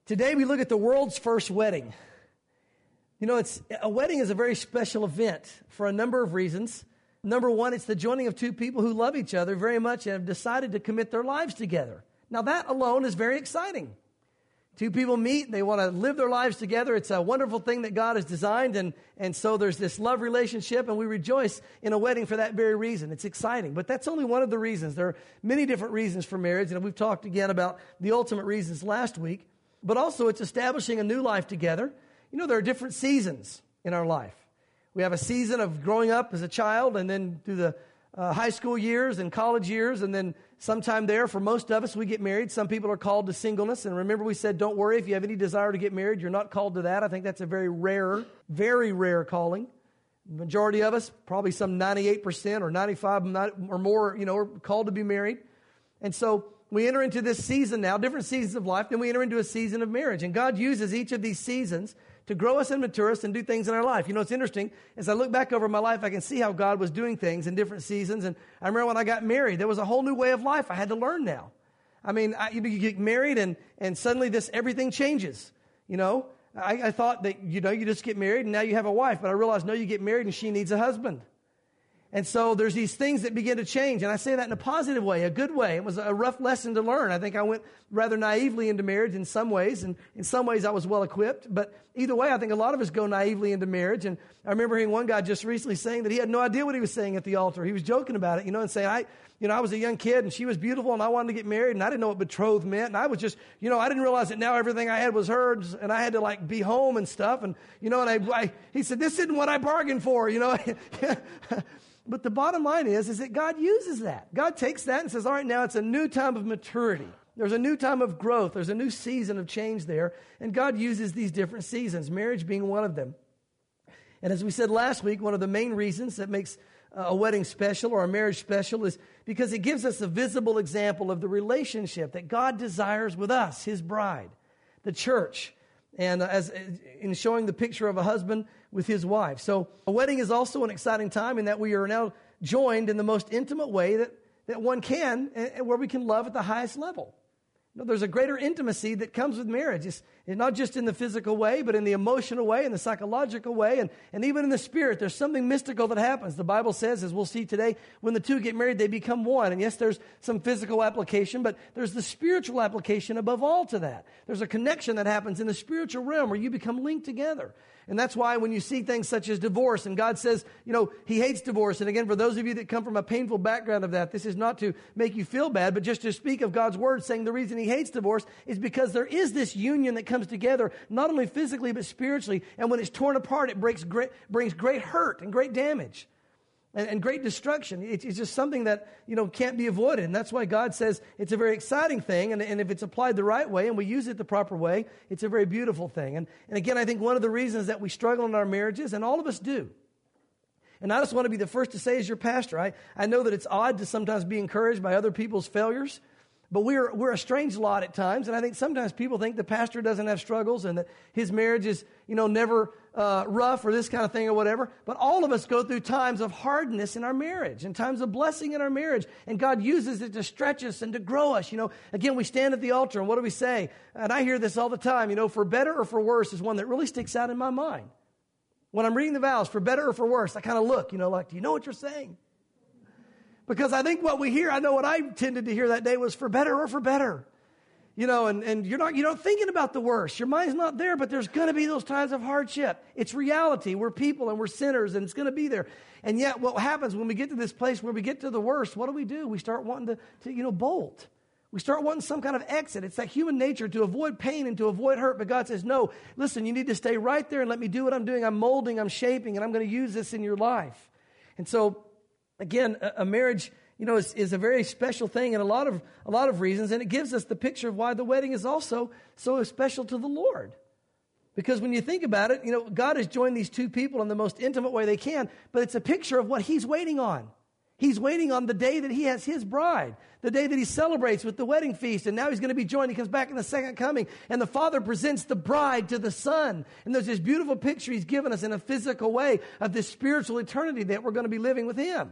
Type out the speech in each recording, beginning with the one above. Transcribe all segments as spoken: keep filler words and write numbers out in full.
Today we look at the world's first wedding. You know, it's a wedding is a very special event for a number of reasons. Number one, it's the joining of two people who love each other very much and have decided to commit their lives together. Now that alone is very exciting. Two people meet, they want to live their lives together. It's a wonderful thing that God has designed, and, and so there's this love relationship, and we rejoice in a wedding for that very reason. It's exciting, but that's only one of the reasons. There are many different reasons for marriage, and we've talked again about the ultimate reasons last week, but also it's establishing a new life together. You know, there are different seasons in our life. We have a season of growing up as a child, and then through the uh, high school years and college years, and then sometime there, for most of us, we get married. Some people are called to singleness. And remember, we said, don't worry if you have any desire to get married. You're not called to that. I think that's a very rare, very rare calling. The majority of us, probably some ninety-eight percent or ninety-five or more, you know, are called to be married. And so we enter into this season now, different seasons of life. Then we enter into a season of marriage. And God uses each of these seasons to grow us and mature us and do things in our life. You know, it's interesting. As I look back over my life, I can see how God was doing things in different seasons. And I remember when I got married, there was a whole new way of life I had to learn now. I mean, I, you get married and, and suddenly this, everything changes. You know, I, I thought that, you know, you just get married and now you have a wife. But I realized, no, you get married and she needs a husband. And so there's these things that begin to change. And I say that in a positive way, a good way. It was a rough lesson to learn. I think I went rather naively into marriage in some ways. And in some ways I was well equipped. But either way, I think a lot of us go naively into marriage. And I remember hearing one guy just recently saying that he had no idea what he was saying at the altar. He was joking about it, you know, and saying, I, you know, I was a young kid and she was beautiful and I wanted to get married and I didn't know what betrothed meant. And I was just, you know, I didn't realize that now everything I had was hers and I had to like be home and stuff. And, you know, and I, I he said, this isn't what I bargained for, you know. But the bottom line is, is that God uses that. God takes that and says, all right, now it's a new time of maturity. There's a new time of growth. There's a new season of change there. And God uses these different seasons, marriage being one of them. And as we said last week, one of the main reasons that makes a wedding special or a marriage special is because it gives us a visible example of the relationship that God desires with us, His bride, the church. And as in showing the picture of a husband with his wife. So a wedding is also an exciting time in that we are now joined in the most intimate way that, that one can, and where we can love at the highest level. You know, there's a greater intimacy that comes with marriage. It's, it's not just in the physical way, but in the emotional way, in the psychological way, and, and even in the spirit. There's something mystical that happens. The Bible says, as we'll see today, when the two get married, they become one. And yes, there's some physical application, but there's the spiritual application above all to that. There's a connection that happens in the spiritual realm where you become linked together. And that's why when you see things such as divorce, and God says, you know, He hates divorce. And again, for those of you that come from a painful background of that, this is not to make you feel bad, but just to speak of God's word, saying the reason He hates divorce is because there is this union that comes together, not only physically, but spiritually. And when it's torn apart, it breaks great, brings great hurt and great damage. And, and great destruction. It's, it's just something that, you know, can't be avoided. And that's why God says it's a very exciting thing. And, and if it's applied the right way and we use it the proper way, it's a very beautiful thing. And, and again, I think one of the reasons that we struggle in our marriages, and all of us do, and I just want to be the first to say as your pastor, I, I know that it's odd to sometimes be encouraged by other people's failures, but we're, we're a strange lot at times. And I think sometimes people think the pastor doesn't have struggles and that his marriage is, you know, never uh, rough or this kind of thing or whatever. But all of us go through times of hardness in our marriage and times of blessing in our marriage. And God uses it to stretch us and to grow us. You know, again, we stand at the altar and what do we say? And I hear this all the time, you know, for better or for worse is one that really sticks out in my mind. When I'm reading the vows, for better or for worse, I kind of look, you know, like, do you know what you're saying? Because I think what we hear, I know what I tended to hear that day was for better or for better. You know, and, and you're not, you're not thinking about the worst. Your mind's not there, but there's going to be those times of hardship. It's reality. We're people and we're sinners and it's going to be there. And yet what happens when we get to this place where we get to the worst, what do we do? We start wanting to, to you know, bolt. We start wanting some kind of exit. It's that human nature to avoid pain and to avoid hurt. But God says, no, listen, you need to stay right there and let me do what I'm doing. I'm molding, I'm shaping, and I'm going to use this in your life. And so, again, a, a marriage, you know, is, is a very special thing in a lot of a lot of reasons, and it gives us the picture of why the wedding is also so special to the Lord. Because when you think about it, you know, God has joined these two people in the most intimate way they can, but it's a picture of what He's waiting on. He's waiting on the day that He has His bride, the day that He celebrates with the wedding feast, and now He's going to be joined. He comes back in the second coming, and the Father presents the bride to the Son. And there's this beautiful picture He's given us in a physical way of this spiritual eternity that we're going to be living with Him.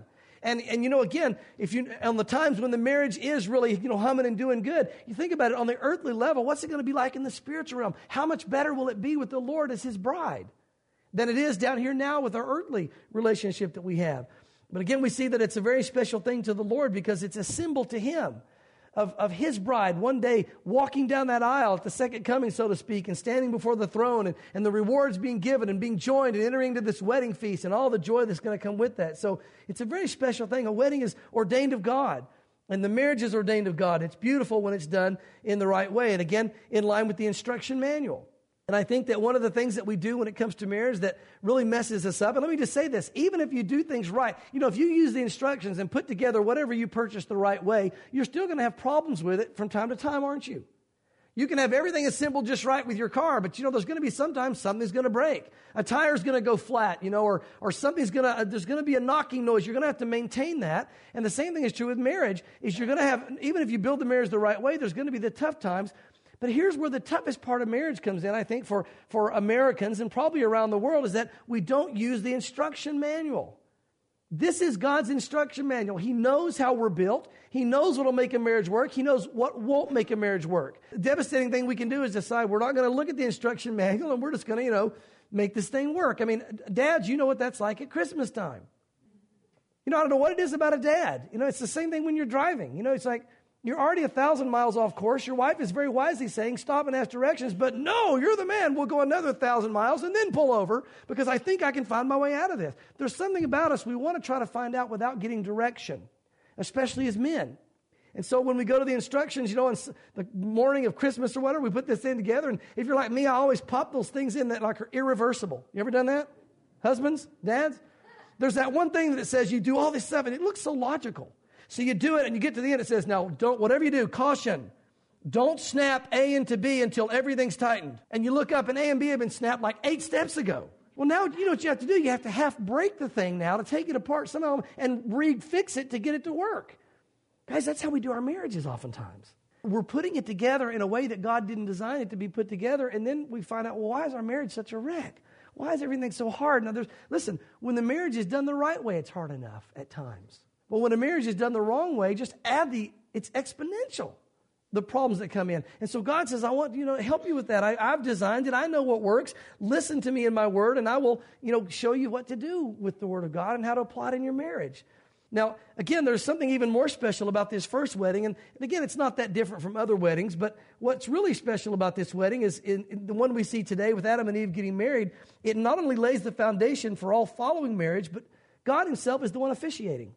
And, and you know, again, if you, on the times when the marriage is really, you know, humming and doing good, you think about it on the earthly level, what's it going to be like in the spiritual realm? How much better will it be with the Lord as his bride than it is down here now with our earthly relationship that we have? But again, we see that it's a very special thing to the Lord because it's a symbol to him of, of his bride one day walking down that aisle at the second coming, so to speak, and standing before the throne and, and the rewards being given and being joined and entering into this wedding feast and all the joy that's going to come with that. So it's a very special thing. A wedding is ordained of God, and the marriage is ordained of God. It's beautiful when it's done in the right way, and again, in line with the instruction manual. And I think that one of the things that we do when it comes to marriage that really messes us up, and let me just say this, even if you do things right, you know, if you use the instructions and put together whatever you purchase the right way, you're still going to have problems with it from time to time, aren't you? You can have everything assembled just right with your car, but you know, there's going to be sometimes something's going to break. A tire's going to go flat, you know, or, or something's going to, uh, there's going to be a knocking noise. You're going to have to maintain that. And the same thing is true with marriage, is you're going to have, even if you build the marriage the right way, there's going to be the tough times. But here's where the toughest part of marriage comes in, I think, for, for Americans and probably around the world, is that we don't use the instruction manual. This is God's instruction manual. He knows how we're built. He knows what will make a marriage work. He knows what won't make a marriage work. The devastating thing we can do is decide we're not going to look at the instruction manual and we're just going to, you know, make this thing work. I mean, dads, you know what that's like at Christmas time. You know, I don't know what it is about a dad. You know, it's the same thing when you're driving. You know, it's like, you're already a thousand miles off course. Your wife is very wisely saying, stop and ask directions. But no, you're the man. We'll go another thousand miles and then pull over because I think I can find my way out of this. There's something about us we want to try to find out without getting direction, especially as men. And so when we go to the instructions, you know, on the morning of Christmas or whatever, we put this thing together. And if you're like me, I always pop those things in that like are irreversible. You ever done that? Husbands? Dads? There's that one thing that says you do all this stuff and it looks so logical. So you do it and you get to the end, it says, now, don't, whatever you do, caution, don't snap A into B until everything's tightened. And you look up and A and B have been snapped like eight steps ago. Well, now you know what you have to do. You have to half break the thing now to take it apart somehow and re-fix it to get it to work. Guys, that's how we do our marriages oftentimes. We're putting it together in a way that God didn't design it to be put together, and then we find out, well, why is our marriage such a wreck? Why is everything so hard? Now, there's, listen, when the marriage is done the right way, it's hard enough at times. But when a marriage is done the wrong way, just add the, it's exponential, the problems that come in. And so God says, I want, you know, help you with that. I, I've designed it. I know what works. Listen to me in my word, and I will, you know, show you what to do with the word of God and how to apply it in your marriage. Now, again, there's something even more special about this first wedding. And, and again, it's not that different from other weddings. But what's really special about this wedding is in, in the one we see today with Adam and Eve getting married, it not only lays the foundation for all following marriage, but God himself is the one officiating.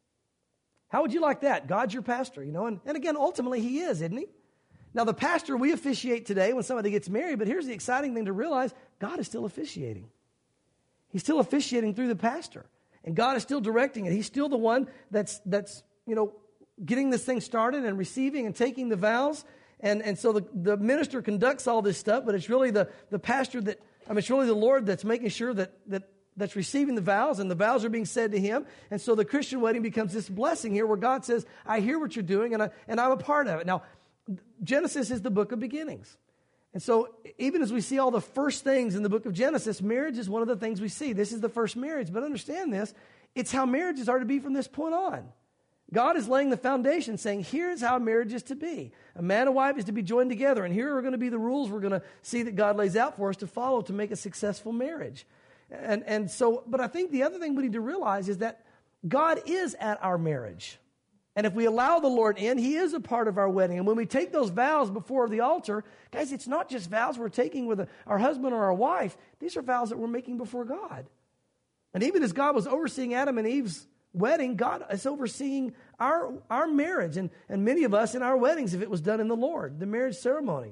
How would you like that? God's your pastor, you know, and, and again, ultimately he is, isn't he? Now, the pastor, we officiate today when somebody gets married, but here's the exciting thing to realize, God is still officiating. He's still officiating through the pastor, and God is still directing it. He's still the one that's, that's you know, getting this thing started and receiving and taking the vows, and, and so the, the minister conducts all this stuff, but it's really the, the pastor that, I mean, it's really the Lord that's making sure that, that that's receiving the vows, and the vows are being said to him. And so the Christian wedding becomes this blessing here where God says, I hear what you're doing, and, I, and I'm a part of it. Now, Genesis is the book of beginnings. And so even as we see all the first things in the book of Genesis, marriage is one of the things we see. This is the first marriage. But understand this, it's how marriages are to be from this point on. God is laying the foundation, saying, here's how marriage is to be. A man and wife is to be joined together, and here are going to be the rules we're going to see that God lays out for us to follow to make a successful marriage. And and so, but I think the other thing we need to realize is that God is at our marriage. And if we allow the Lord in, he is a part of our wedding. And when we take those vows before the altar, guys, it's not just vows we're taking with a, our husband or our wife. These are vows that we're making before God. And even as God was overseeing Adam and Eve's wedding, God is overseeing our, our marriage. And, and many of us in our weddings, if it was done in the Lord, the marriage ceremony.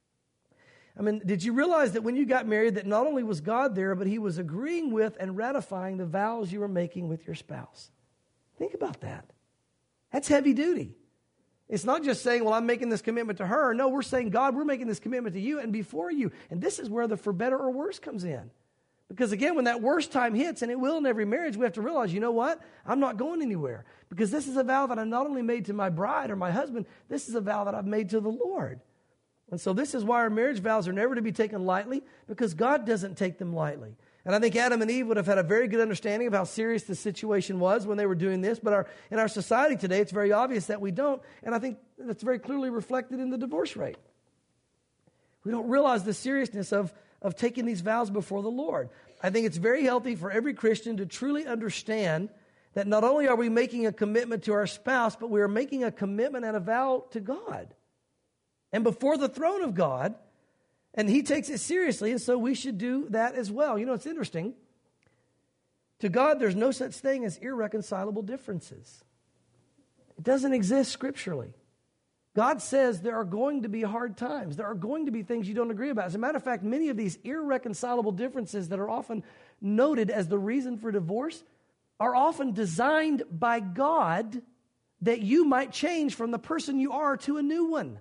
I mean, did you realize that when you got married that not only was God there, but he was agreeing with and ratifying the vows you were making with your spouse? Think about that. That's heavy duty. It's not just saying, well, I'm making this commitment to her. No, we're saying, God, we're making this commitment to you and before you. And this is where the for better or worse comes in. Because again, when that worst time hits, and it will in every marriage, we have to realize, you know what? I'm not going anywhere. Because this is a vow that I not only made to my bride or my husband, this is a vow that I've made to the Lord. And so this is why our marriage vows are never to be taken lightly, because God doesn't take them lightly. And I think Adam and Eve would have had a very good understanding of how serious the situation was when they were doing this. But our, in our society today, it's very obvious that we don't. And I think that's very clearly reflected in the divorce rate. We don't realize the seriousness of, of taking these vows before the Lord. I think it's very healthy for every Christian to truly understand that not only are we making a commitment to our spouse, but we are making a commitment and a vow to God. And before the throne of God, and He takes it seriously, and so we should do that as well. You know, it's interesting. To God, there's no such thing as irreconcilable differences. It doesn't exist scripturally. God says there are going to be hard times. There are going to be things you don't agree about. As a matter of fact, many of these irreconcilable differences that are often noted as the reason for divorce are often designed by God that you might change from the person you are to a new one.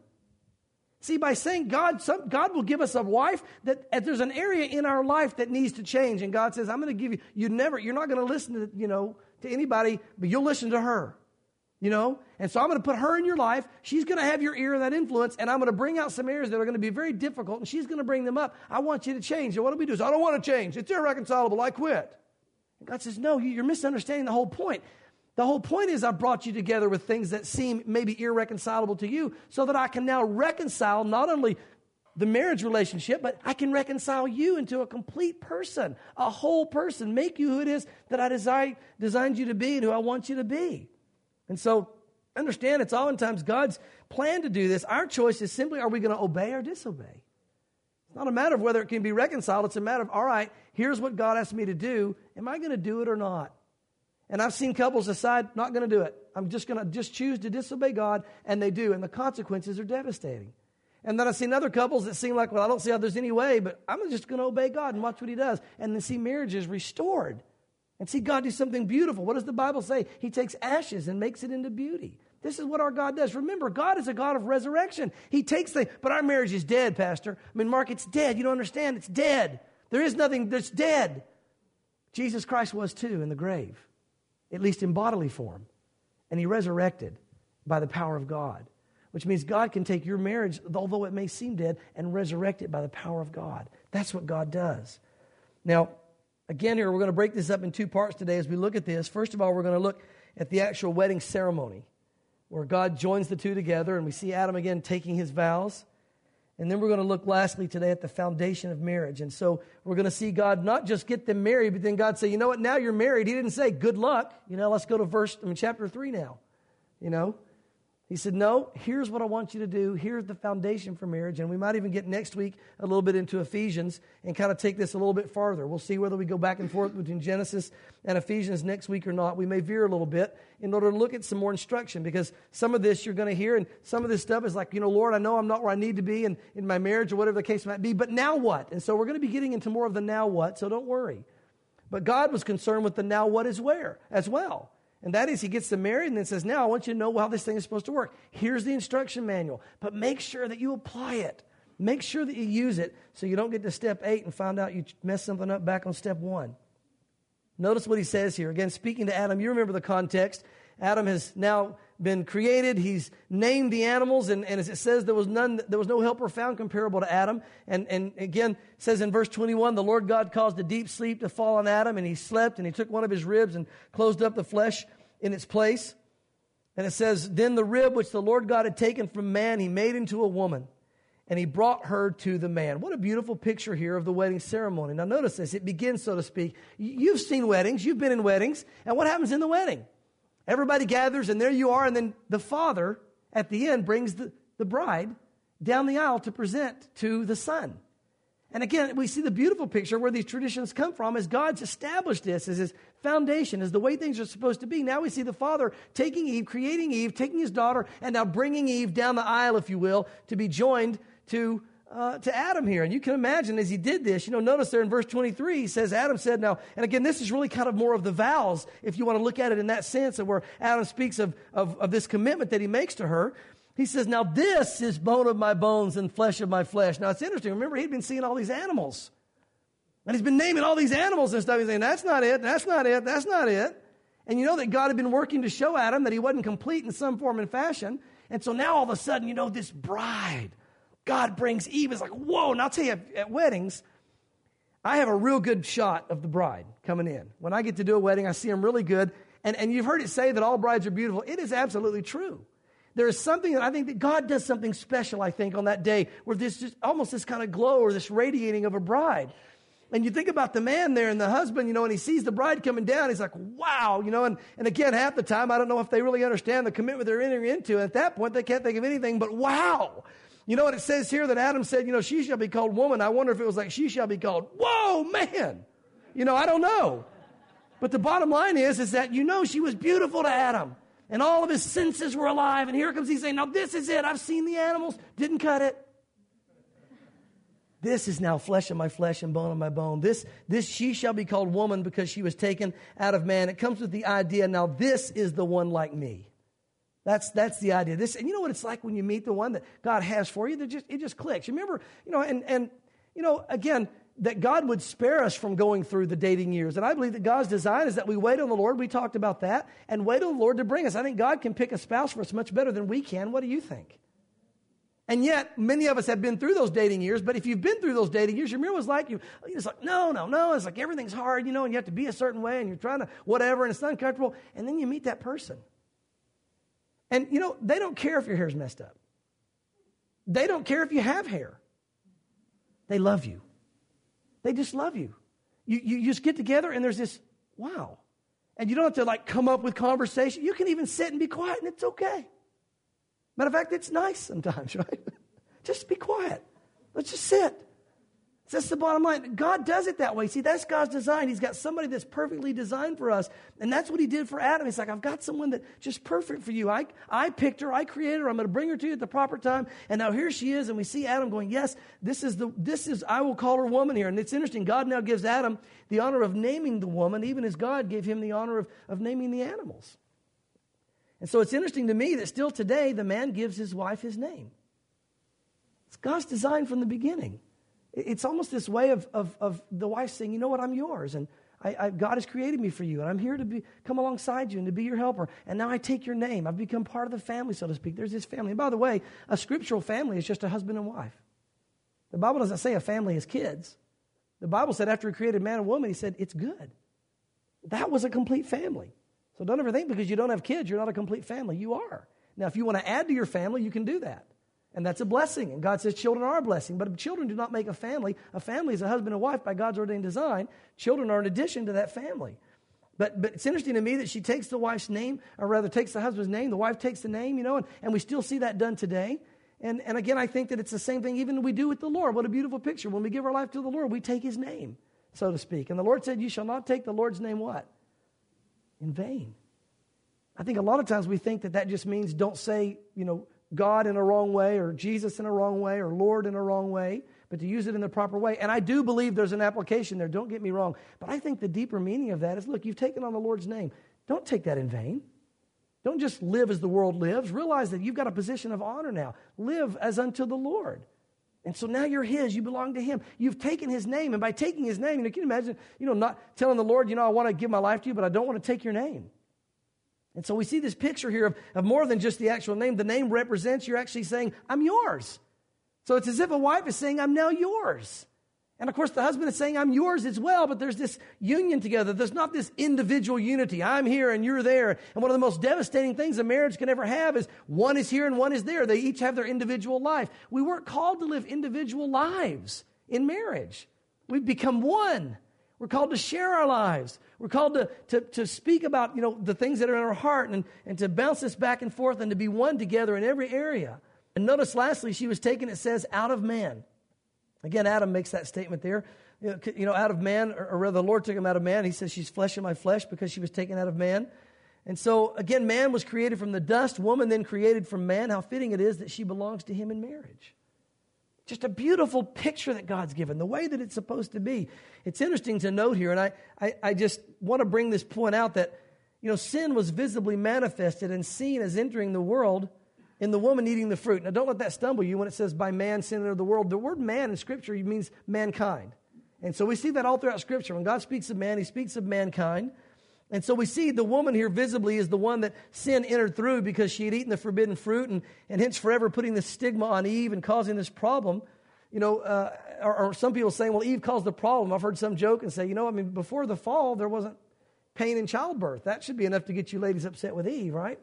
See, by saying God, some, God will give us a wife that if there's an area in our life that needs to change, and God says, I'm going to give you, you never, you're not going to listen to, you know, to anybody, but you'll listen to her. You know, and so I'm going to put her in your life. She's going to have your ear and that influence, and I'm going to bring out some areas that are going to be very difficult, and she's going to bring them up. I want you to change. And what do we do? So I don't want to change. It's irreconcilable. I quit. And God says, no, you're misunderstanding the whole point. The whole point is I brought you together with things that seem maybe irreconcilable to you so that I can now reconcile not only the marriage relationship, but I can reconcile you into a complete person, a whole person, make you who it is that I design, designed you to be and who I want you to be. And so, understand, it's oftentimes God's plan to do this. Our choice is simply, are we going to obey or disobey? It's not a matter of whether it can be reconciled. It's a matter of, all right, here's what God asked me to do. Am I going to do it or not? And I've seen couples decide, not going to do it. I'm just going to just choose to disobey God, and they do, and the consequences are devastating. And then I've seen other couples that seem like, well, I don't see how there's any way, but I'm just going to obey God and watch what He does. And then see marriages restored. And see God do something beautiful. What does the Bible say? He takes ashes and makes it into beauty. This is what our God does. Remember, God is a God of resurrection. He takes things, but our marriage is dead, Pastor. I mean, Mark, it's dead. You don't understand. It's dead. There is nothing that's dead. Jesus Christ was too in the grave, at least in bodily form. And He resurrected by the power of God, which means God can take your marriage, although it may seem dead, and resurrect it by the power of God. That's what God does. Now, again, here, we're going to break this up in two parts today as we look at this. First of all, we're going to look at the actual wedding ceremony, where God joins the two together, and we see Adam again taking his vows. And then we're going to look lastly today at the foundation of marriage. And so we're going to see God not just get them married, but then God say, you know what, now you're married. He didn't say, good luck. You know, let's go to verse, I mean, chapter three now. You know, He said, no, here's what I want you to do. Here's the foundation for marriage. And we might even get next week a little bit into Ephesians and kind of take this a little bit farther. We'll see whether we go back and forth between Genesis and Ephesians next week or not. We may veer a little bit in order to look at some more instruction, because some of this you're going to hear, and some of this stuff is like, you know, Lord, I know I'm not where I need to be in, in my marriage or whatever the case might be, but now what? And so we're going to be getting into more of the now what, so don't worry. But God was concerned with the now what is where as well. And that is, He gets them married and then says, now I want you to know how this thing is supposed to work. Here's the instruction manual. But make sure that you apply it. Make sure that you use it so you don't get to step eight and find out you messed something up back on step one. Notice what He says here. Again, speaking to Adam, you remember the context. Adam has now been created. He's named the animals, and, and as it says, there was none, there was no helper found comparable to Adam. And, and again, it says in verse twenty-one, the Lord God caused a deep sleep to fall on Adam, and he slept, and He took one of his ribs and closed up the flesh in its place. And it says, then the rib which the Lord God had taken from man, He made into a woman, and He brought her to the man. What a beautiful picture here of the wedding ceremony. Now notice this, it begins, so to speak. You've seen weddings, you've been in weddings, and what happens in the wedding? Everybody gathers, and there you are, and then the father at the end brings the, the bride down the aisle to present to the son. And again, we see the beautiful picture where these traditions come from as God's established this as His foundation, as the way things are supposed to be. Now we see the father taking Eve, creating Eve, taking his daughter, and now bringing Eve down the aisle, if you will, to be joined to Uh, to Adam here. And you can imagine as he did this, you know, notice there in verse twenty-three, he says, Adam said now, and again, this is really kind of more of the vows, if you want to look at it in that sense of where Adam speaks of, of, of this commitment that he makes to her. He says, now this is bone of my bones and flesh of my flesh. Now it's interesting. Remember, he'd been seeing all these animals. And he's been naming all these animals and stuff. He's saying, that's not it, that's not it, that's not it. And you know that God had been working to show Adam that he wasn't complete in some form and fashion. And so now all of a sudden, you know, this bride, God brings Eve. It's like, whoa. And I'll tell you, at, at weddings, I have a real good shot of the bride coming in. When I get to do a wedding, I see them really good. And, and you've heard it say that all brides are beautiful. It is absolutely true. There is something that I think that God does something special, I think, on that day where there's just almost this kind of glow or this radiating of a bride. And you think about the man there and the husband, you know, and he sees the bride coming down. He's like, wow, you know, and, and again, half the time, I don't know if they really understand the commitment they're entering into. At that point, they can't think of anything but wow. You know what it says here that Adam said, you know, she shall be called woman. I wonder if it was like she shall be called, whoa, man. You know, I don't know. But the bottom line is, is that, you know, she was beautiful to Adam. And all of his senses were alive. And here comes he saying, now this is it. I've seen the animals. Didn't cut it. This is now flesh of my flesh and bone of my bone. This, this she shall be called woman because she was taken out of man. It comes with the idea, now this is the one like me. That's, that's the idea. This, and you know what it's like when you meet the one that God has for you? That just, it just clicks. You remember, you know, and, and, you know, again, that God would spare us from going through the dating years. And I believe that God's design is that we wait on the Lord. We talked about that. And wait on the Lord to bring us. I think God can pick a spouse for us much better than we can. What do you think? And yet, many of us have been through those dating years. But if you've been through those dating years, you remember what it's like? You, it's like, no, no, no. It's like everything's hard, you know, and you have to be a certain way. And you're trying to whatever, and it's uncomfortable. And then you meet that person. And, you know, they don't care if your hair's messed up. They don't care if you have hair. They love you. They just love you. You, you just get together and there's this, wow. And you don't have to like come up with conversation. You can even sit and be quiet and it's okay. Matter of fact, it's nice sometimes, right? Just be quiet. Let's just sit. That's the bottom line. God does it that way. See, that's God's design. He's got somebody that's perfectly designed for us. And that's what he did for Adam. He's like, I've got someone that's just perfect for you. I, I picked her. I created her. I'm going to bring her to you at the proper time. And now here she is. And we see Adam going, yes, this is the, this is, I will call her woman here. And it's interesting. God now gives Adam the honor of naming the woman, even as God gave him the honor of, of naming the animals. And so it's interesting to me that still today, the man gives his wife his name. It's God's design from the beginning. It's almost this way of, of, of the wife saying, you know what, I'm yours. And I, I, God has created me for you. And I'm here to be, come alongside you and to be your helper. And now I take your name. I've become part of the family, so to speak. There's this family. And by the way, a scriptural family is just a husband and wife. The Bible doesn't say a family is kids. The Bible said after he created man and woman, he said, it's good. That was a complete family. So don't ever think because you don't have kids, you're not a complete family. You are. Now, if you want to add to your family, you can do that. And that's a blessing. And God says children are a blessing. But children do not make a family. A family is a husband and wife by God's ordained design. Children are an addition to that family. But but it's interesting to me that she takes the wife's name, or rather takes the husband's name. The wife takes the name, you know, and, and we still see that done today. And, and again, I think that it's the same thing even we do with the Lord. What a beautiful picture. When we give our life to the Lord, we take his name, so to speak. And the Lord said, you shall not take the Lord's name what? In vain. I think a lot of times we think that that just means don't say, you know, God in a wrong way, or Jesus in a wrong way, or Lord in a wrong way, but to use it in the proper way. And I do believe there's an application there, don't get me wrong. But I think the deeper meaning of that is, look, you've taken on the Lord's name. Don't take that in vain. Don't just live as the world lives. Realize that you've got a position of honor now. Live as unto the Lord. And so now you're his. You belong to him. You've taken his name. And by taking his name, you know, can you imagine, you know, not telling the Lord, you know, I want to give my life to you, but I don't want to take your name. And so we see this picture here of, of more than just the actual name. The name represents, you're actually saying, I'm yours. So it's as if a wife is saying, I'm now yours. And of course, the husband is saying, I'm yours as well. But there's this union together. There's not this individual unity. I'm here and you're there. And one of the most devastating things a marriage can ever have is one is here and one is there. They each have their individual life. We weren't called to live individual lives in marriage. We've become one. We're called to share our lives. We're called to, to, to speak about, you know, the things that are in our heart and, and to bounce this back and forth and to be one together in every area. And notice lastly, she was taken, it says, out of man. Again, Adam makes that statement there. You know, you know out of man, or, or rather the Lord took him out of man. He says she's flesh of my flesh because she was taken out of man. And so, again, man was created from the dust. Woman then created from man. How fitting it is that she belongs to him in marriage. Just a beautiful picture that God's given, the way that it's supposed to be. It's interesting to note here, and I, I, I just want to bring this point out that, you know, sin was visibly manifested and seen as entering the world in the woman eating the fruit. Now, don't let that stumble you when it says by man sin entered the world. The word man in Scripture means mankind. And so we see that all throughout Scripture. When God speaks of man, he speaks of mankind. And so we see the woman here visibly is the one that sin entered through because she had eaten the forbidden fruit and, and hence forever putting the stigma on Eve and causing this problem. you know, uh, or, or some people saying, well, Eve caused the problem. I've heard some joke and say, you know, I mean, before the fall, there wasn't pain in childbirth. That should be enough to get you ladies upset with Eve, right?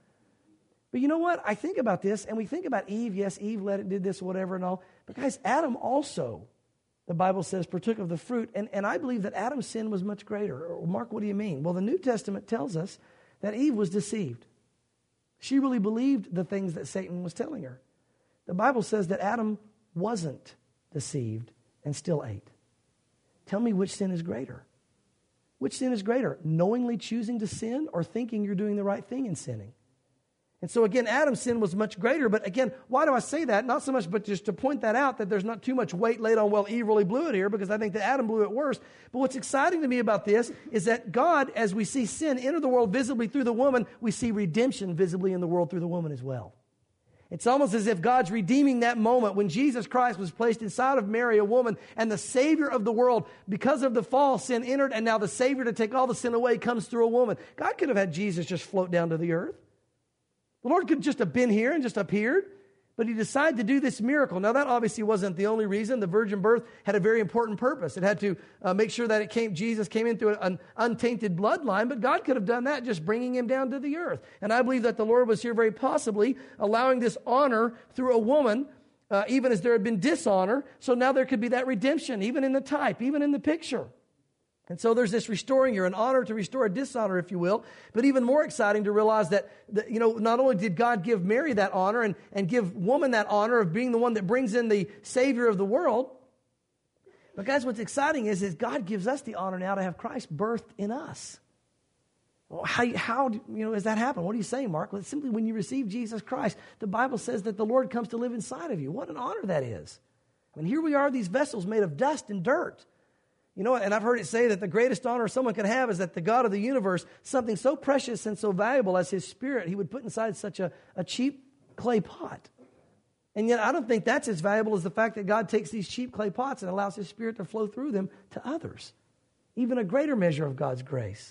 But you know what? I think about this, and we think about Eve. Yes, Eve let it, did this, whatever, and all. But guys, Adam also, the Bible says, partook of the fruit. And, and I believe that Adam's sin was much greater. Mark, what do you mean? Well, the New Testament tells us that Eve was deceived. She really believed the things that Satan was telling her. The Bible says that Adam wasn't deceived and still ate. Tell me which sin is greater. Which sin is greater? Knowingly choosing to sin or thinking you're doing the right thing and sinning? And so again, Adam's sin was much greater. But again, why do I say that? Not so much, but just to point that out, that there's not too much weight laid on, well, Eve really blew it here, because I think that Adam blew it worse. But what's exciting to me about this is that God, as we see sin enter the world visibly through the woman, we see redemption visibly in the world through the woman as well. It's almost as if God's redeeming that moment when Jesus Christ was placed inside of Mary, a woman, and the Savior of the world, because of the fall, sin entered, and now the Savior to take all the sin away comes through a woman. God could have had Jesus just float down to the earth. The Lord could just have been here and just appeared, but he decided to do this miracle. Now, that obviously wasn't the only reason. The virgin birth had a very important purpose. It had to uh, make sure that it came, Jesus came into an untainted bloodline, but God could have done that just bringing him down to the earth. And I believe that the Lord was here very possibly allowing this honor through a woman, uh, even as there had been dishonor. So now there could be that redemption, even in the type, even in the picture. And so there's this restoring here, an honor to restore a dishonor, if you will. But even more exciting to realize that, that, you know, not only did God give Mary that honor and, and give woman that honor of being the one that brings in the Savior of the world, but guys, what's exciting is, is God gives us the honor now to have Christ birthed in us. Well, how, how you know, does that happen? What are you saying, Mark? Well, it's simply when you receive Jesus Christ, the Bible says that the Lord comes to live inside of you. What an honor that is. I mean, here we are, these vessels made of dust and dirt. You know, and I've heard it say that the greatest honor someone can have is that the God of the universe, something so precious and so valuable as his spirit, he would put inside such a, a cheap clay pot. And yet I don't think that's as valuable as the fact that God takes these cheap clay pots and allows his spirit to flow through them to others. Even a greater measure of God's grace.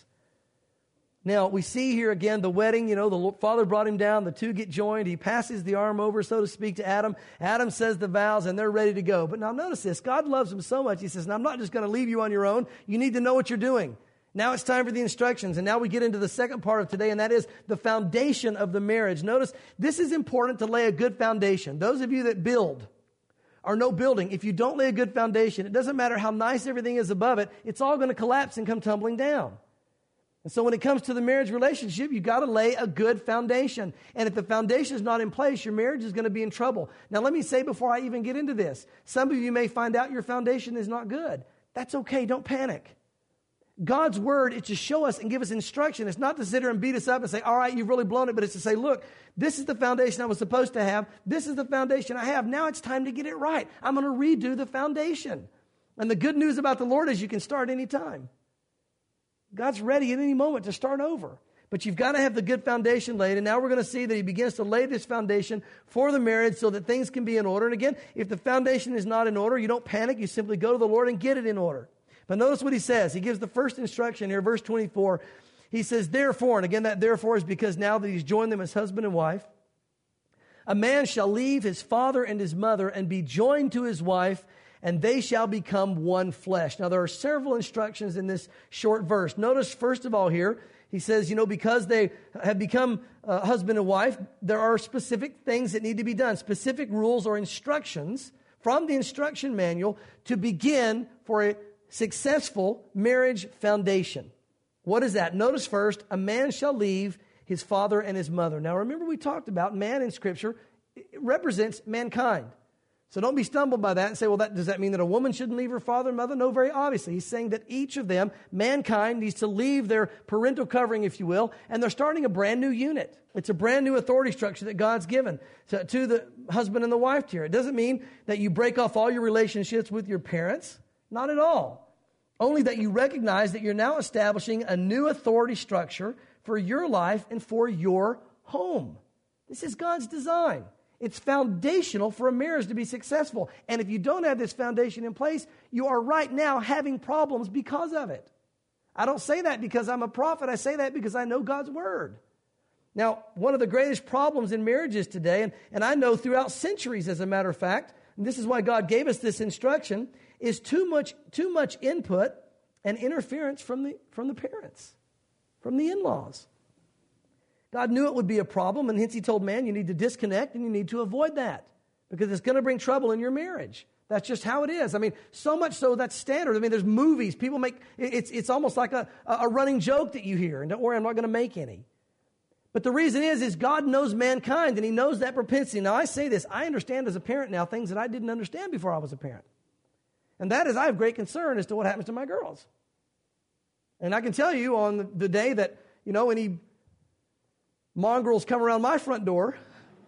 Now, we see here again the wedding. You know, the father brought him down. The two get joined. He passes the arm over, so to speak, to Adam. Adam says the vows, and they're ready to go. But now notice this. God loves him so much. He says, now, I'm not just going to leave you on your own. You need to know what you're doing. Now it's time for the instructions. And now we get into the second part of today, and that is the foundation of the marriage. Notice, this is important to lay a good foundation. Those of you that build are no building. If you don't lay a good foundation, it doesn't matter how nice everything is above it. It's all going to collapse and come tumbling down. And so when it comes to the marriage relationship, you've got to lay a good foundation. And if the foundation is not in place, your marriage is going to be in trouble. Now, let me say before I even get into this, some of you may find out your foundation is not good. That's okay. Don't panic. God's word is to show us and give us instruction. It's not to sit here and beat us up and say, all right, you've really blown it. But it's to say, look, this is the foundation I was supposed to have. This is the foundation I have. Now it's time to get it right. I'm going to redo the foundation. And the good news about the Lord is you can start any time. God's ready at any moment to start over. But you've got to have the good foundation laid. And now we're going to see that he begins to lay this foundation for the marriage so that things can be in order. And again, if the foundation is not in order, you don't panic. You simply go to the Lord and get it in order. But notice what he says. He gives the first instruction here, verse twenty-four. He says, therefore, and again, that therefore is because now that he's joined them as husband and wife, a man shall leave his father and his mother and be joined to his wife, and they shall become one flesh. Now, there are several instructions in this short verse. Notice, first of all here, he says, you know, because they have become uh, husband and wife, there are specific things that need to be done, specific rules or instructions from the instruction manual to begin for a successful marriage foundation. What is that? Notice first, a man shall leave his father and his mother. Now, remember we talked about man in Scripture it represents mankind. So don't be stumbled by that and say, well, that, does that mean that a woman shouldn't leave her father and mother? No, very obviously. He's saying that each of them, mankind, needs to leave their parental covering, if you will, and they're starting a brand new unit. It's a brand new authority structure that God's given to, to the husband and the wife here. It doesn't mean that you break off all your relationships with your parents. Not at all. Only that you recognize that you're now establishing a new authority structure for your life and for your home. This is God's design. It's foundational for a marriage to be successful. And if you don't have this foundation in place, you are right now having problems because of it. I don't say that because I'm a prophet. I say that because I know God's word. Now, one of the greatest problems in marriages today, and, and I know throughout centuries, as a matter of fact, and this is why God gave us this instruction, is too much, too much input and interference from the, from the parents, from the in-laws. God knew it would be a problem, and hence he told man, you need to disconnect and you need to avoid that because it's going to bring trouble in your marriage. That's just how it is. I mean, so much so that's standard. I mean, there's movies. People make, it's it's almost like a, a running joke that you hear. And don't worry, I'm not going to make any. But the reason is, is God knows mankind and he knows that propensity. Now, I say this, I understand as a parent now things that I didn't understand before I was a parent. And that is, I have great concern as to what happens to my girls. And I can tell you on the, the day that, you know, any mongrels come around my front door,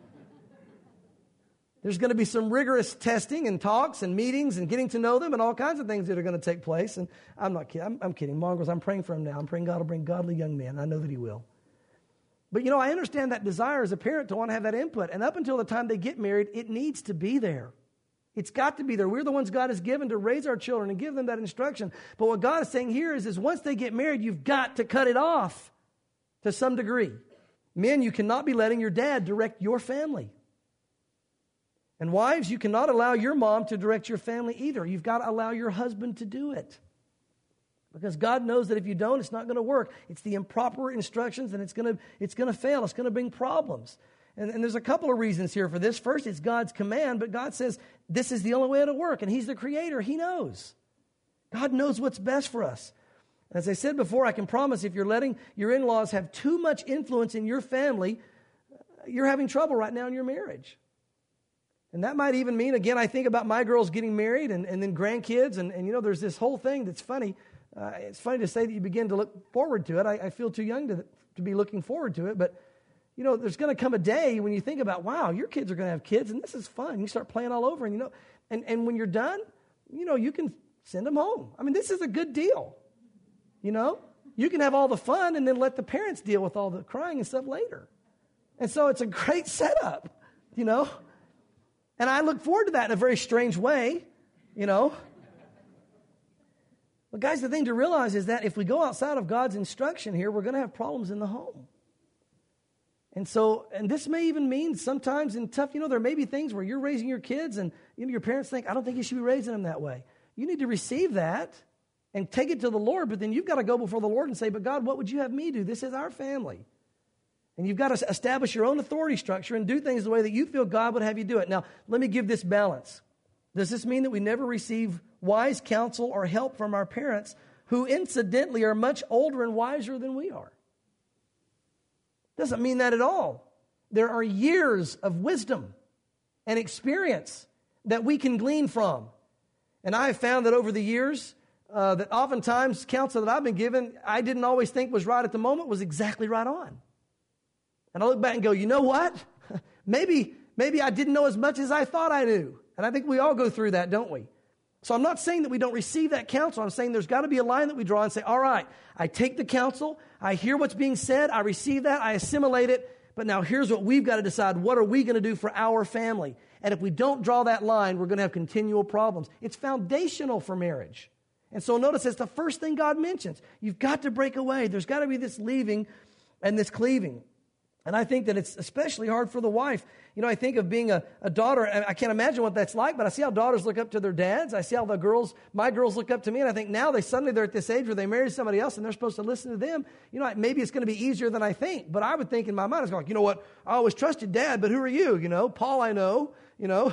there's going to be some rigorous testing and talks and meetings and getting to know them and all kinds of things that are going to take place. And I'm not kidding. I'm, I'm kidding. Mongrels, I'm praying for them now. I'm praying God will bring godly young men. I know that he will. But, you know, I understand that desire as a parent to want to have that input. And up until the time they get married, it needs to be there. It's got to be there. We're the ones God has given to raise our children and give them that instruction. But what God is saying here is, is once they get married, you've got to cut it off to some degree. Men, you cannot be letting your dad direct your family. And wives, you cannot allow your mom to direct your family either. You've got to allow your husband to do it. Because God knows that if you don't, it's not going to work. It's the improper instructions and it's going to, it's going to fail. It's going to bring problems. And, and there's a couple of reasons here for this. First, it's God's command, but God says this is the only way it'll work. And he's the creator. He knows. God knows what's best for us. As I said before, I can promise if you're letting your in-laws have too much influence in your family, you're having trouble right now in your marriage. And that might even mean, again, I think about my girls getting married and, and then grandkids. And, and, you know, there's this whole thing that's funny. Uh, it's funny to say that you begin to look forward to it. I, I feel too young to, to be looking forward to it. But, you know, there's going to come a day when you think about, wow, your kids are going to have kids and this is fun. You start playing all over and, you know, and, and when you're done, you know, you can send them home. I mean, this is a good deal. You know, you can have all the fun and then let the parents deal with all the crying and stuff later. And so it's a great setup, you know. And I look forward to that in a very strange way, you know. But guys, the thing to realize is that if we go outside of God's instruction here, we're going to have problems in the home. And so, and this may even mean sometimes in tough, you know, there may be things where you're raising your kids and you know, your parents think, I don't think you should be raising them that way. You need to receive that and take it to the Lord, but then you've got to go before the Lord and say, but God, what would you have me do? This is our family. And you've got to establish your own authority structure and do things the way that you feel God would have you do it. Now, let me give this balance. Does this mean that we never receive wise counsel or help from our parents who incidentally are much older and wiser than we are? Doesn't mean that at all. There are years of wisdom and experience that we can glean from. And I have found that over the years, uh, that oftentimes counsel that I've been given, I didn't always think was right at the moment, was exactly right on. And I look back and go, you know what? maybe, maybe I didn't know as much as I thought I knew. And I think we all go through that, don't we? So I'm not saying that we don't receive that counsel. I'm saying there's got to be a line that we draw and say, all right, I take the counsel, I hear what's being said, I receive that, I assimilate it, but now here's what we've got to decide. What are we going to do for our family? And if we don't draw that line, we're going to have continual problems. It's foundational for marriage. And so notice it's the first thing God mentions. You've got to break away. There's got to be this leaving and this cleaving. And I think that it's especially hard for the wife. You know, I think of being a, a daughter, and I can't imagine what that's like, but I see how daughters look up to their dads. I see how the girls, my girls look up to me, and I think now they suddenly they're at this age where they marry somebody else and they're supposed to listen to them. You know, maybe it's going to be easier than I think, but I would think in my mind, I was going, you know what, I always trusted Dad, but who are you? You know, Paul I know, you know,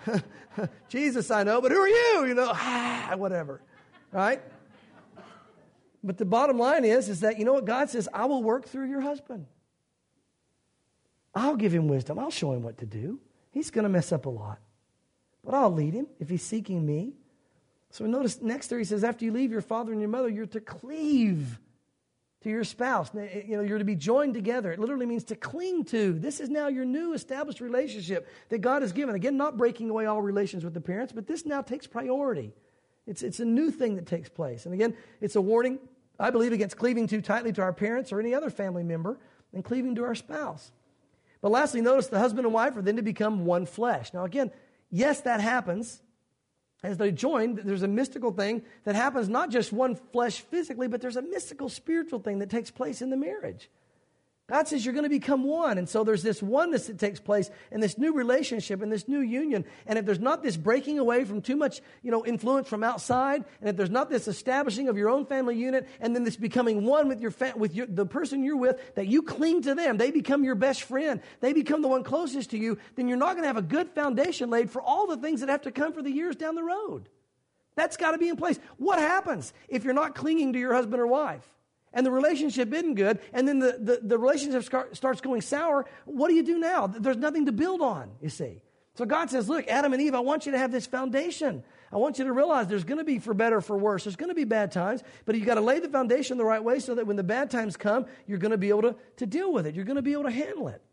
Jesus I know, but who are you? You know, ah, whatever, right? But the bottom line is, is that, you know what, God says, I will work through your husband. I'll give him wisdom. I'll show him what to do. He's going to mess up a lot. But I'll lead him if he's seeking me. So notice next there he says, after you leave your father and your mother, you're to cleave to your spouse. You know, you're to be joined together. It literally means to cling to. This is now your new established relationship that God has given. Again, not breaking away all relations with the parents, but this now takes priority. It's, it's a new thing that takes place. And again, it's a warning, I believe, against cleaving too tightly to our parents or any other family member and cleaving to our spouse. But lastly, notice the husband and wife are then to become one flesh. Now again, yes, that happens. As they join, there's a mystical thing that happens, not just one flesh physically, but there's a mystical spiritual thing that takes place in the marriage. God says you're going to become one. And so there's this oneness that takes place in this new relationship and this new union. And if there's not this breaking away from too much, you know, influence from outside, and if there's not this establishing of your own family unit, and then this becoming one with your fa- with your, the person you're with, that you cling to them, they become your best friend, they become the one closest to you, then you're not going to have a good foundation laid for all the things that have to come for the years down the road. That's got to be in place. What happens if you're not clinging to your husband or wife? And the relationship isn't good, and then the, the, the relationship starts going sour, what do you do now? There's nothing to build on, you see. So God says, look, Adam and Eve, I want you to have this foundation. I want you to realize there's going to be for better or for worse. There's going to be bad times, but you've got to lay the foundation the right way so that when the bad times come, you're going to be able to, to deal with it. You're going to be able to handle it.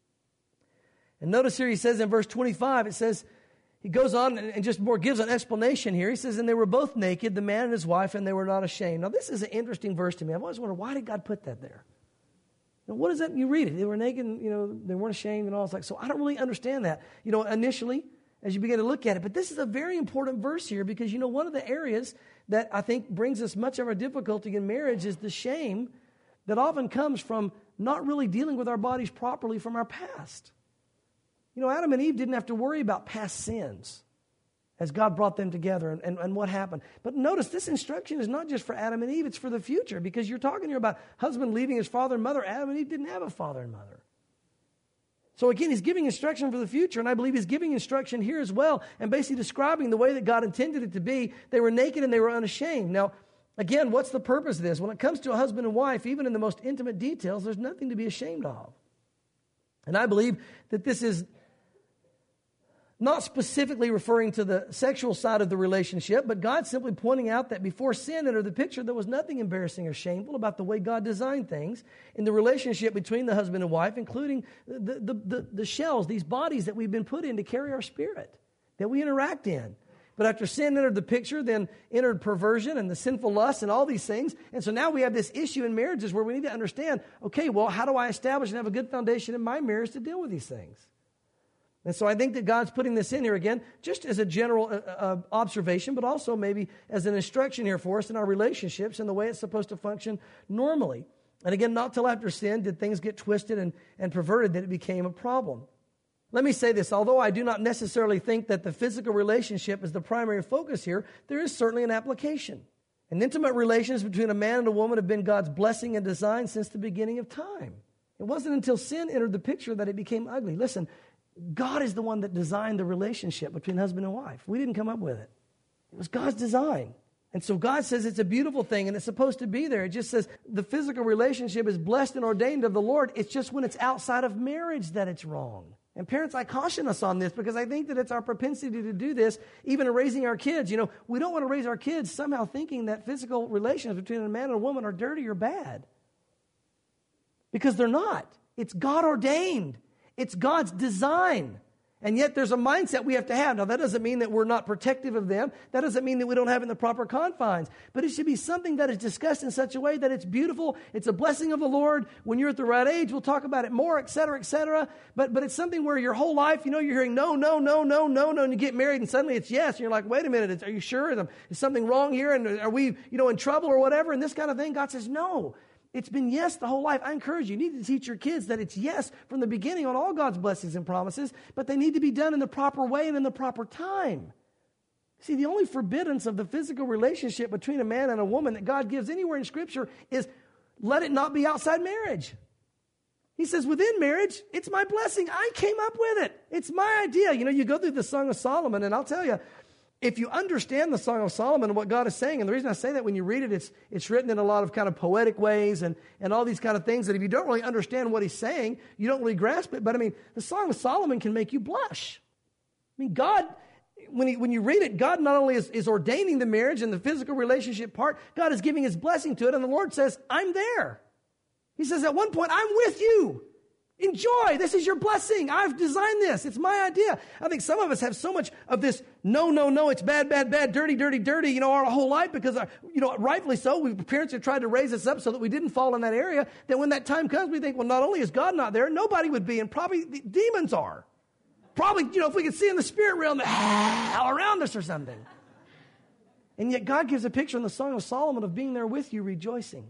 And notice here he says in verse twenty-five, it says, he goes on and just more gives an explanation here. He says, and they were both naked, the man and his wife, and they were not ashamed. Now, this is an interesting verse to me. I've always wondered, why did God put that there? Now, what is that? You read it. They were naked, and, you know, they weren't ashamed and all. It's like, so I don't really understand that, you know, initially, as you begin to look at it. But this is a very important verse here because, you know, one of the areas that I think brings us much of our difficulty in marriage is the shame that often comes from not really dealing with our bodies properly from our past. You know, Adam and Eve didn't have to worry about past sins as God brought them together and, and, and what happened. But notice this instruction is not just for Adam and Eve, it's for the future because you're talking here about husband leaving his father and mother. Adam and Eve didn't have a father and mother. So again, he's giving instruction for the future, and I believe he's giving instruction here as well and basically describing the way that God intended it to be. They were naked and they were unashamed. Now, again, what's the purpose of this? When it comes to a husband and wife, even in the most intimate details, there's nothing to be ashamed of. And I believe that this is not specifically referring to the sexual side of the relationship, but God simply pointing out that before sin entered the picture, there was nothing embarrassing or shameful about the way God designed things in the relationship between the husband and wife, including the, the, the, the shells, these bodies that we've been put in to carry our spirit, that we interact in. But after sin entered the picture, then entered perversion and the sinful lust and all these things. And so now we have this issue in marriages where we need to understand, okay, well, how do I establish and have a good foundation in my marriage to deal with these things? And so I think that God's putting this in here again, just as a general uh, uh, observation, but also maybe as an instruction here for us in our relationships and the way it's supposed to function normally. And again, not till after sin did things get twisted and, and perverted that it became a problem. Let me say this, although I do not necessarily think that the physical relationship is the primary focus here, there is certainly an application. And intimate relations between a man and a woman have been God's blessing and design since the beginning of time. It wasn't until sin entered the picture that it became ugly. Listen, God is the one that designed the relationship between husband and wife. We didn't come up with it. It was God's design. And so God says it's a beautiful thing and it's supposed to be there. It just says the physical relationship is blessed and ordained of the Lord. It's just when it's outside of marriage that it's wrong. And parents, I caution us on this because I think that it's our propensity to do this, even in raising our kids. You know, we don't want to raise our kids somehow thinking that physical relations between a man and a woman are dirty or bad. Because they're not. It's God ordained. It's God's design. And yet there's a mindset we have to have. Now, that doesn't mean that we're not protective of them. That doesn't mean that we don't have it in the proper confines. But it should be something that is discussed in such a way that it's beautiful. It's a blessing of the Lord. When you're at the right age, we'll talk about it more, et cetera, et cetera. But, but it's something where your whole life, you know, you're hearing no, no, no, no, no, no, and you get married and suddenly it's yes. And you're like, wait a minute, are you sure? Is something wrong here? And are we, you know, in trouble or whatever? And this kind of thing. God says, no. It's been yes the whole life. I encourage you, you need to teach your kids that it's yes from the beginning on all God's blessings and promises, but they need to be done in the proper way and in the proper time. See, the only forbiddance of the physical relationship between a man and a woman that God gives anywhere in Scripture is let it not be outside marriage. He says, within marriage, it's my blessing. I came up with it. It's my idea. You know, you go through the Song of Solomon, and I'll tell you, if you understand the Song of Solomon and what God is saying, and the reason I say that, when you read it, it's it's written in a lot of kind of poetic ways and, and all these kind of things that if you don't really understand what he's saying, you don't really grasp it. But I mean, the Song of Solomon can make you blush. I mean, God, when he, when you read it, God not only is, is ordaining the marriage and the physical relationship part, God is giving his blessing to it. And the Lord says, I'm there. He says at one point, I'm with you. Enjoy. This is your blessing. I've designed this. It's my idea. I think some of us have so much of this, no, no, no, it's bad, bad, bad, dirty, dirty, dirty, you know, our whole life because, our, you know, rightfully so, we parents have tried to raise us up so that we didn't fall in that area, that when that time comes, we think, well, not only is God not there, nobody would be, and probably the demons are. Probably, you know, if we could see in the spirit realm, all around us or something. And yet God gives a picture in the Song of Solomon of being there with you, rejoicing.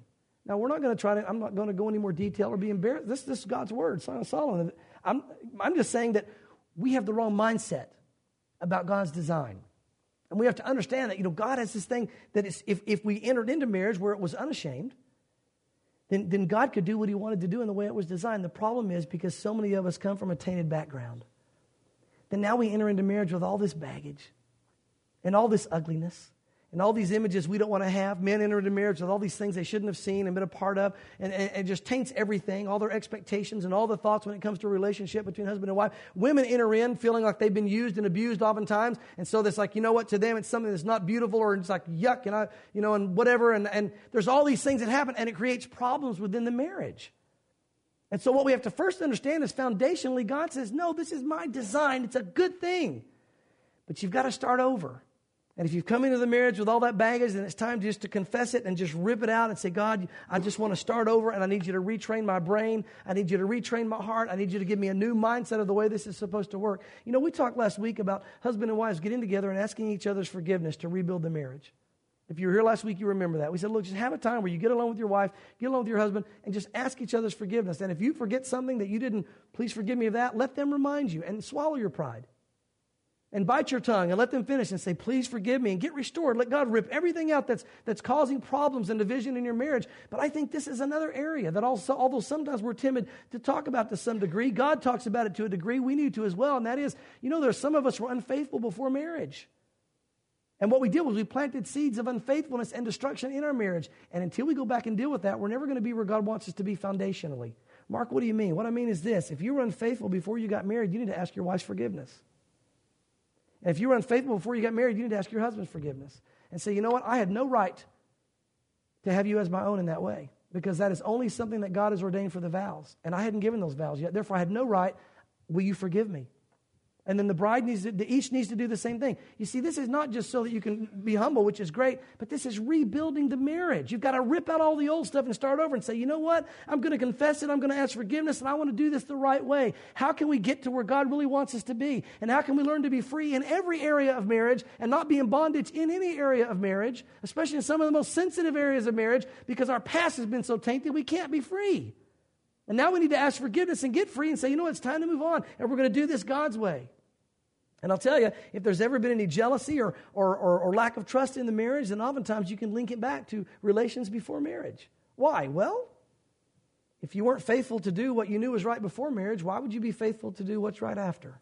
Now, we're not going to try to, I'm not going to go any more detail or be embarrassed. This, this is God's word, Song of Solomon. I'm, I'm just saying that we have the wrong mindset about God's design. And we have to understand that, you know, God has this thing that is, if, if we entered into marriage where it was unashamed, then, then God could do what he wanted to do in the way it was designed. The problem is because so many of us come from a tainted background, then now we enter into marriage with all this baggage and all this ugliness and all these images we don't want to have. Men enter into marriage with all these things they shouldn't have seen and been a part of, and, and, and it just taints everything, all their expectations and all the thoughts when it comes to a relationship between husband and wife. Women enter in feeling like they've been used and abused oftentimes, and so it's like, you know what, to them it's something that's not beautiful, or it's like yuck, and I, you know, and whatever, and, and there's all these things that happen, and it creates problems within the marriage. And so what we have to first understand is foundationally, God says, no, this is my design. It's a good thing. But you've got to start over. And if you've come into the marriage with all that baggage, then it's time just to confess it and just rip it out and say, God, I just want to start over, and I need you to retrain my brain. I need you to retrain my heart. I need you to give me a new mindset of the way this is supposed to work. You know, we talked last week about husband and wives getting together and asking each other's forgiveness to rebuild the marriage. If you were here last week, you remember that. We said, look, just have a time where you get along with your wife, get along with your husband, and just ask each other's forgiveness. And if you forget something that you didn't, please forgive me of that, let them remind you, and swallow your pride. And bite your tongue and let them finish and say, please forgive me, and get restored. Let God rip everything out that's that's causing problems and division in your marriage. But I think this is another area that also, although sometimes we're timid to talk about to some degree, God talks about it to a degree. We need to as well. And that is, you know, there's some of us who were unfaithful before marriage. And what we did was we planted seeds of unfaithfulness and destruction in our marriage. And until we go back and deal with that, we're never going to be where God wants us to be foundationally. Mark, what do you mean? What I mean is this. If you were unfaithful before you got married, you need to ask your wife's forgiveness. And if you were unfaithful before you got married, you need to ask your husband's forgiveness and say, you know what? I had no right to have you as my own in that way, because that is only something that God has ordained for the vows. And I hadn't given those vows yet. Therefore, I had no right. Will you forgive me? And then the bride needs to, the each needs to do the same thing. You see, this is not just so that you can be humble, which is great, but this is rebuilding the marriage. You've got to rip out all the old stuff and start over and say, you know what? I'm going to confess it. I'm going to ask forgiveness, and I want to do this the right way. How can we get to where God really wants us to be? And how can we learn to be free in every area of marriage and not be in bondage in any area of marriage, especially in some of the most sensitive areas of marriage, because our past has been so tainted we can't be free. And now we need to ask forgiveness and get free and say, you know what? It's time to move on, and we're going to do this God's way. And I'll tell you, if there's ever been any jealousy or, or, or, or lack of trust in the marriage, then oftentimes you can link it back to relations before marriage. Why? Well, if you weren't faithful to do what you knew was right before marriage, why would you be faithful to do what's right after?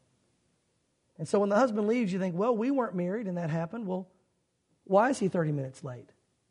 And so when the husband leaves, you think, well, we weren't married and that happened. Well, why is he thirty minutes late?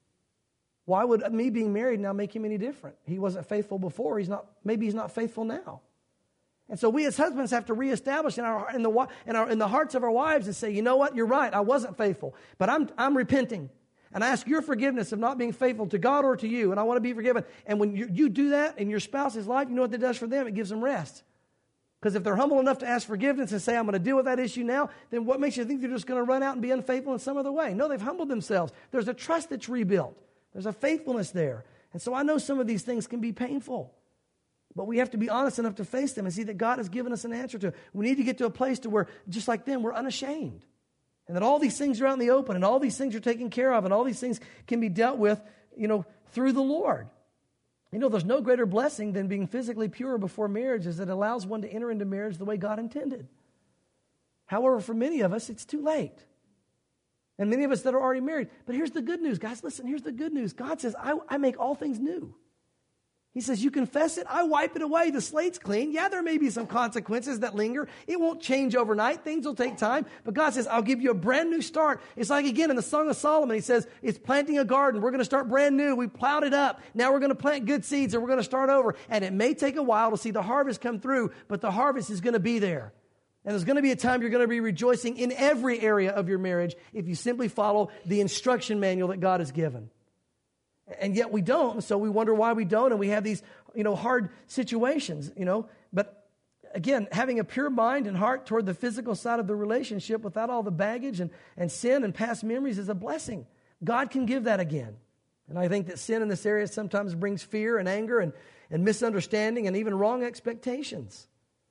Why would me being married now make him any different? He wasn't faithful before. He's not. Maybe he's not faithful now. And so we as husbands have to reestablish in our in the in our in the hearts of our wives and say, you know what, you're right, I wasn't faithful, but I'm I'm repenting, and I ask your forgiveness of not being faithful to God or to you, and I want to be forgiven. And when you, you do that in your spouse's life, you know what that does for them? It gives them rest. Because if they're humble enough to ask forgiveness and say, I'm going to deal with that issue now, then what makes you think they're just going to run out and be unfaithful in some other way? No, they've humbled themselves. There's a trust that's rebuilt. There's a faithfulness there. And so I know some of these things can be painful. But we have to be honest enough to face them and see that God has given us an answer to it. We need to get to a place to where, just like them, we're unashamed. And that all these things are out in the open, and all these things are taken care of, and all these things can be dealt with, you know, through the Lord. You know, there's no greater blessing than being physically pure before marriage, as it allows one to enter into marriage the way God intended. However, for many of us, it's too late. And many of us that are already married. But here's the good news, guys. Listen, here's the good news. God says, I, I make all things new. He says, you confess it, I wipe it away. The slate's clean. Yeah, there may be some consequences that linger. It won't change overnight. Things will take time. But God says, I'll give you a brand new start. It's like, again, in the Song of Solomon, he says, it's planting a garden. We're going to start brand new. We plowed it up. Now we're going to plant good seeds, and we're going to start over. And it may take a while to see the harvest come through, but the harvest is going to be there. And there's going to be a time you're going to be rejoicing in every area of your marriage if you simply follow the instruction manual that God has given. And yet we don't, so we wonder why we don't, and we have these, you know, hard situations, you know. But again, having a pure mind and heart toward the physical side of the relationship without all the baggage and, and sin and past memories is a blessing. God can give that again. And I think that sin in this area sometimes brings fear and anger and, and misunderstanding and even wrong expectations.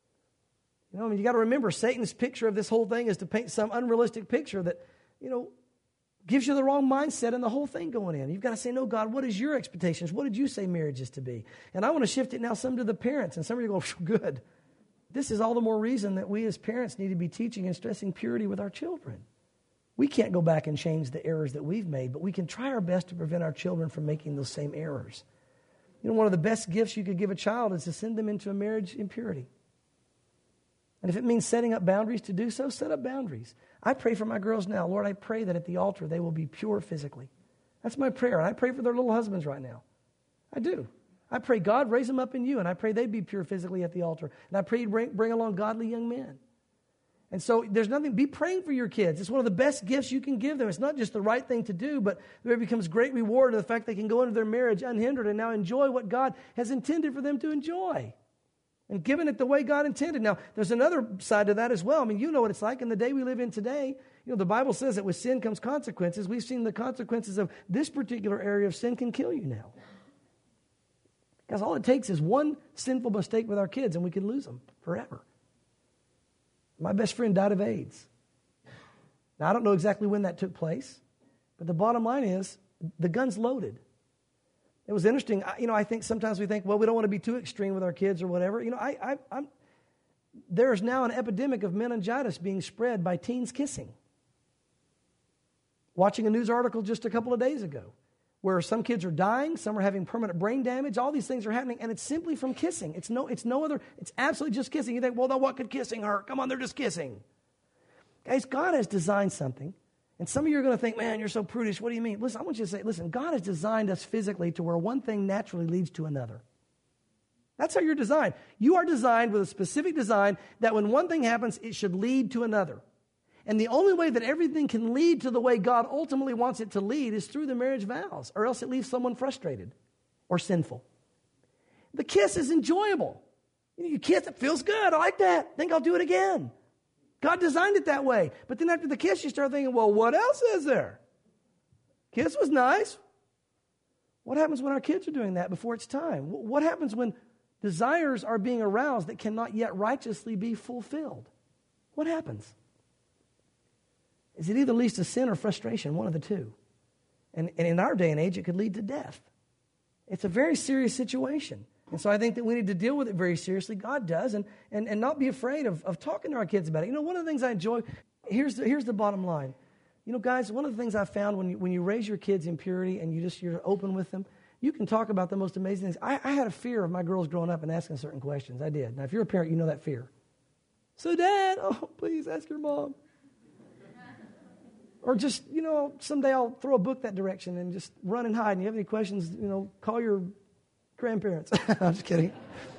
You know, I mean, you got to remember, Satan's picture of this whole thing is to paint some unrealistic picture that, you know, Gives you the wrong mindset and the whole thing going in. You've got to say, no, God, what is your expectations? What did you say marriage is to be? And I want to shift it now some to the parents. And some of you go, good. This is all the more reason that we as parents need to be teaching and stressing purity with our children. We can't go back and change the errors that we've made, but we can try our best to prevent our children from making those same errors. You know, one of the best gifts you could give a child is to send them into a marriage in purity. And if it means setting up boundaries to do so, set up boundaries. I pray for my girls now. Lord, I pray that at the altar they will be pure physically. That's my prayer. And I pray for their little husbands right now. I do. I pray God raise them up in you, and I pray they'd be pure physically at the altar. And I pray you bring, bring along godly young men. And so there's nothing, be praying for your kids. It's one of the best gifts you can give them. It's not just the right thing to do, but there becomes great reward in the fact they can go into their marriage unhindered and now enjoy what God has intended for them to enjoy. And giving it the way God intended. Now, there's another side to that as well. I mean, you know what it's like in the day we live in today. You know, the Bible says that with sin comes consequences. We've seen the consequences of this particular area of sin can kill you now. Because all it takes is one sinful mistake with our kids and we can lose them forever. My best friend died of AIDS. Now, I don't know exactly when that took place, but the bottom line is the gun's loaded. It was interesting. I, you know, I think sometimes we think, well, we don't want to be too extreme with our kids or whatever. You know, I, I, I'm, there's now an epidemic of meningitis being spread by teens kissing. Watching a news article just a couple of days ago where some kids are dying, some are having permanent brain damage. All these things are happening, and it's simply from kissing. It's no, it's no other, it's absolutely just kissing. You think, well, now what could kissing hurt? Come on, they're just kissing. Guys, God has designed something. And some of you are going to think, man, you're so prudish. What do you mean? Listen, I want you to say, listen, God has designed us physically to where one thing naturally leads to another. That's how you're designed. You are designed with a specific design that when one thing happens, it should lead to another. And the only way that everything can lead to the way God ultimately wants it to lead is through the marriage vows, or else it leaves someone frustrated or sinful. The kiss is enjoyable. You know, you kiss, it feels good. I like that. Think I'll do it again. God designed it that way. But then after the kiss, you start thinking, well, what else is there? Kiss was nice. What happens when our kids are doing that before it's time? What happens when desires are being aroused that cannot yet righteously be fulfilled? What happens? Is it either leads to sin or frustration, one of the two? And, and in our day and age, it could lead to death. It's a very serious situation. And so I think that we need to deal with it very seriously. God does, and and, and not be afraid of, of talking to our kids about it. You know, one of the things I enjoy, here's the, here's the bottom line. You know, guys, one of the things I've found when you, when you raise your kids in purity and you just, you're open with them, you can talk about the most amazing things. I, I had a fear of my girls growing up and asking certain questions. I did. Now, if you're a parent, you know that fear. So, Dad, oh, please ask your mom. Or just, you know, someday I'll throw a book that direction and just run and hide. And you have any questions, you know, call your grandparents. I'm just kidding.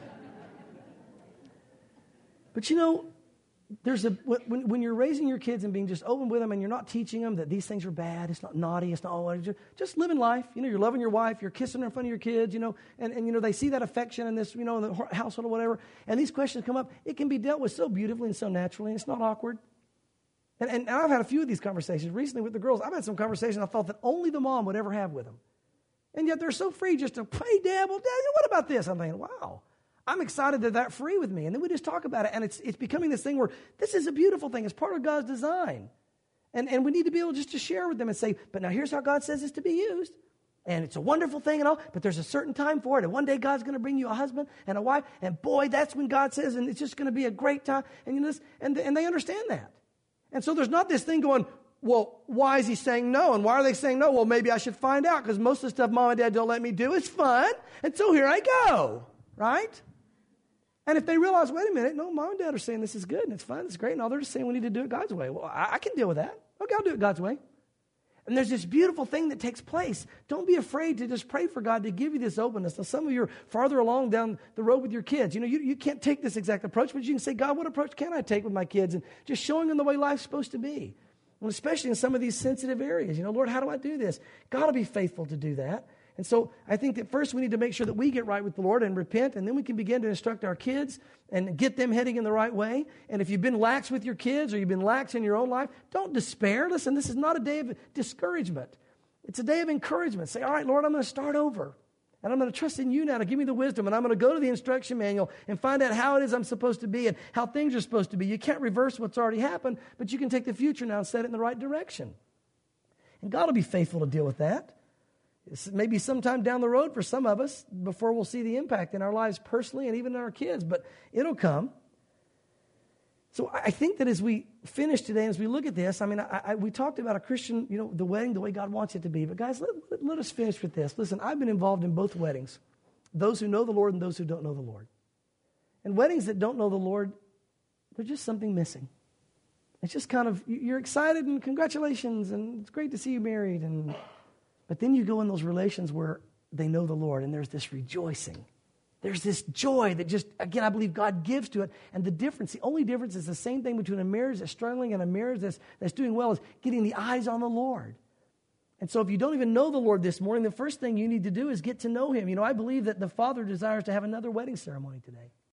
But you know, there's a when, when you're raising your kids and being just open with them and you're not teaching them that these things are bad, it's not naughty, it's not all, just, just living life. You know, you're loving your wife, you're kissing her in front of your kids, you know, and, and you know, they see that affection in this, you know, in the household or whatever, and these questions come up, it can be dealt with so beautifully and so naturally, and it's not awkward. And, and I've had a few of these conversations recently with the girls. I've had some conversations I thought that only the mom would ever have with them. And yet they're so free just to, hey, Dad, well, Dad, what about this? I'm thinking, wow, I'm excited that they're free with me. And then we just talk about it, and it's it's becoming this thing where this is a beautiful thing. It's part of God's design. And, and we need to be able just to share with them and say, but now here's how God says it's to be used. And it's a wonderful thing and all, but there's a certain time for it. And one day God's going to bring you a husband and a wife, and boy, that's when God says, and it's just going to be a great time. And, you know, this, and, and they understand that. And so there's not this thing going, well, why is he saying no? And why are they saying no? Well, maybe I should find out because most of the stuff Mom and Dad don't let me do is fun. And so here I go, right? And if they realize, wait a minute, no, Mom and Dad are saying this is good and it's fun, it's great, and all they're just saying we need to do it God's way. Well, I, I can deal with that. Okay, I'll do it God's way. And there's this beautiful thing that takes place. Don't be afraid to just pray for God to give you this openness. Now, some of you are farther along down the road with your kids. You know, you, you can't take this exact approach, but you can say, God, what approach can I take with my kids? And just showing them the way life's supposed to be. And especially in some of these sensitive areas. You know, Lord, how do I do this? Got to be faithful to do that. And so I think that first we need to make sure that we get right with the Lord and repent, and then we can begin to instruct our kids and get them heading in the right way. And if you've been lax with your kids or you've been lax in your own life, don't despair. Listen, this is not a day of discouragement. It's a day of encouragement. Say, all right, Lord, I'm going to start over. And I'm going to trust in you now to give me the wisdom. And I'm going to go to the instruction manual and find out how it is I'm supposed to be and how things are supposed to be. You can't reverse what's already happened, but you can take the future now and set it in the right direction. And God will be faithful to deal with that. It's maybe sometime down the road for some of us before we'll see the impact in our lives personally and even in our kids, but it'll come. So I think that as we finish today, as we look at this, I mean, I, I, we talked about a Christian, you know, the wedding, the way God wants it to be. But guys, let, let, let us finish with this. Listen, I've been involved in both weddings, those who know the Lord and those who don't know the Lord. And weddings that don't know the Lord, there's just something missing. It's just kind of, you're excited and congratulations, and it's great to see you married. And but then you go in those relations where they know the Lord, and there's this rejoicing. There's this joy that just, again, I believe God gives to it. And the difference, the only difference is the same thing between a marriage that's struggling and a marriage that's, that's doing well is getting the eyes on the Lord. And so if you don't even know the Lord this morning, the first thing you need to do is get to know Him. You know, I believe that the Father desires to have another wedding ceremony today.